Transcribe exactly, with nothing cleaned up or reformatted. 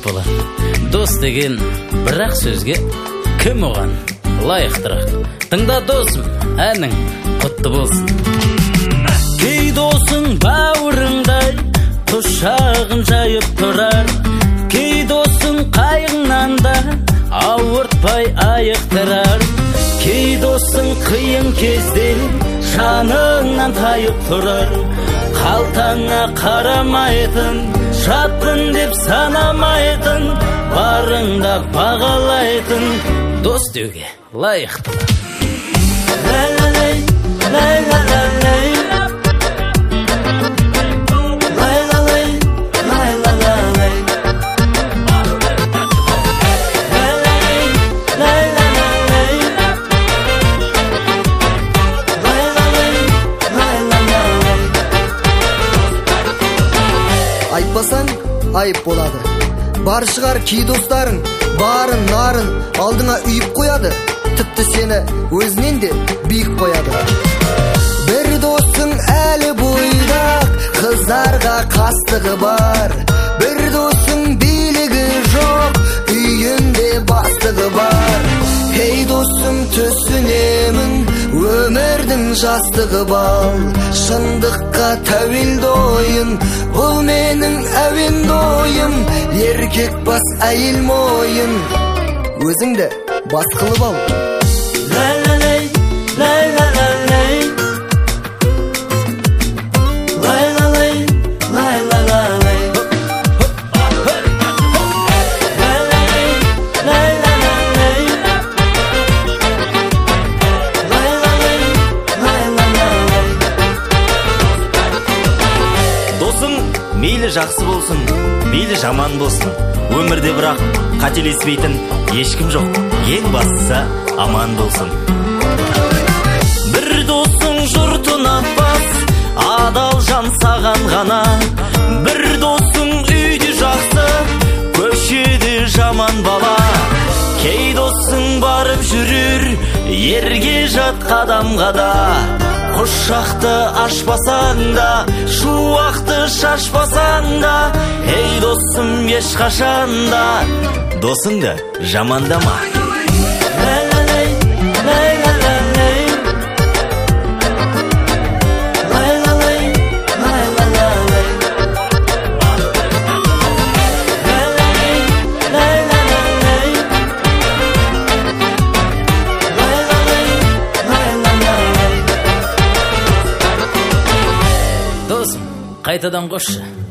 болады. Дос деген бірақ сөзге кім оған лайықтырақ. Тыңда досым, әнің құтты болсын. Кей досың бауырыңдай құшағын жайып тұрар, кей досың қайғыңнан да ауыртпай айықтырар, кей досың қиын кезде жаныңнан тайып тұрар, қалтаңа қарамайтын, жатпын деп санамайтын, барыңда бағалайтын дос деуге лайықты. Лай-лай-лай, лай-лай-лай, айтпасаң айып болады. Бар шығар кей достарың, барын нарын алдыңа үйіп қояды, тіпті сені өзінен де биік қояды. Бір досың әлі бойдақ, қыздарға қастығы бар. Бір досың билігі жоқ, үйінде бастығы бар. Кей досым түсінемін, өмірдің жастығы бал. Шындыққа тәуелді ойын, бұл менің әуенді ойым. Еркек бас әйел мойын, өзіңді бас қылып ал. Лай-лай-лай, лай-лай-лай, лай-лай-лай, лай-лай-лай, досың мейлі жақсы болсын, мейлі жаман болсын, өмірде бірақ қателеспейтін ешкім жоқ, ең бастысы аман болсын. Бір досың жұртын атпас, адал жан саған ғана. Бір досың үйде жақсы, көшеде жаман бала. Кей досың барып жүрер, ерге жат қадамға да. Құшақты ашпасаң да, шуақты шашпасаң да, ей досым ешқашанда досыңды жамандама. Лай-лай-лай, лай-лай-лай, лай-лай-лай, лай-лай-лай, Досым, қайтадан қосшы.